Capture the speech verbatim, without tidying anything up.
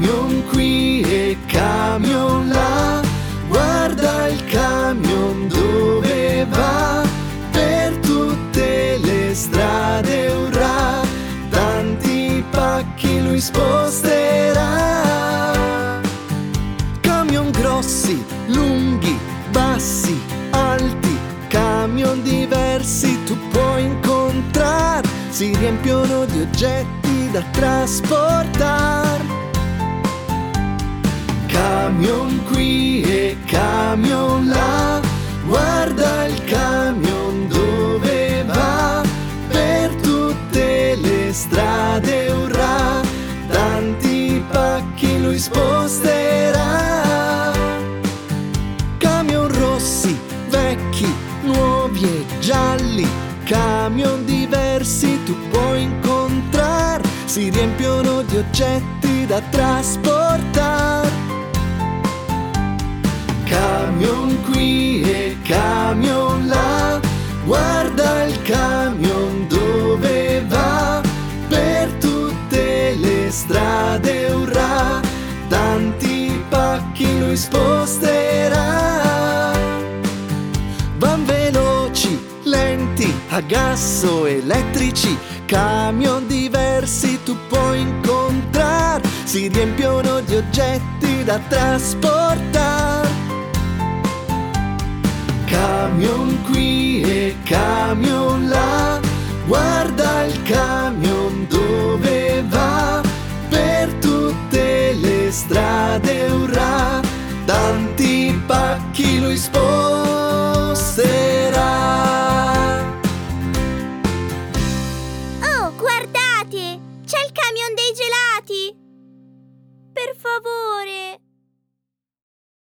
Camion qui e camion là, guarda il camion dove va, per tutte le strade urrà, tanti pacchi lui sposterà. Camion grossi, lunghi, bassi, alti, camion diversi tu puoi incontrare, si riempiono di oggetti da trasportare. Camion qui e camion là, guarda il camion dove va, per tutte le strade urrà, tanti pacchi lui sposterà. Camion rossi, vecchi, nuovi e gialli, camion diversi tu puoi incontrare, si riempiono di oggetti da trasportare. Camion qui e camion là, guarda il camion dove va, per tutte le strade urrà, tanti pacchi lui sposterà. Van veloci, lenti, a gas o elettrici, camion diversi tu puoi incontrare, si riempiono di oggetti da trasportare. Camion qui e camion là, guarda il camion dove va, per tutte le strade urrà, tanti pacchi lui sposterà. Oh, guardate! C'è il camion dei gelati! Per favore!